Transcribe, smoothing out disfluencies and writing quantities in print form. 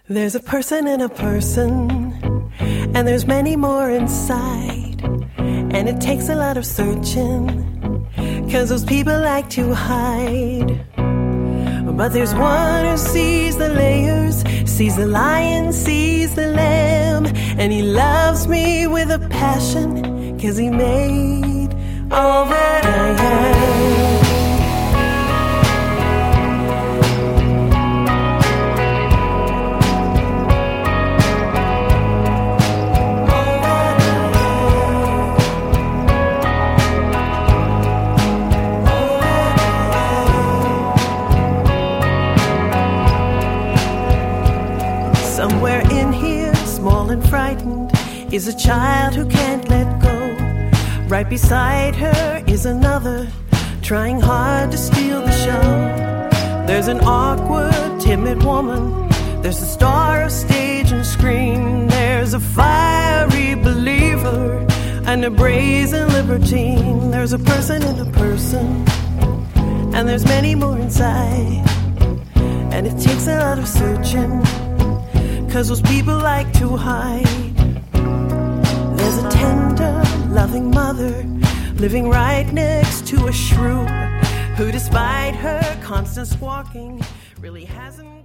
There's a person in a person, and there's many more inside. And it takes a lot of searching, 'cause those people like to hide. But there's one who sees the layers, sees the lion, sees the lamb. And he loves me with a passion, 'cause he made all that I am. Somewhere in here, small and frightened, is a child who can't let go. Right beside her is another, trying hard to steal the show. There's an awkward, timid woman. There's a star of stage and screen. There's a fiery believer and a brazen libertine. There's a person in a person, and there's many more inside. And it takes a lot of searching, 'cause those people like to hide. There's a tender, loving mother living right next to a shrew who, despite her constant squawking, really hasn't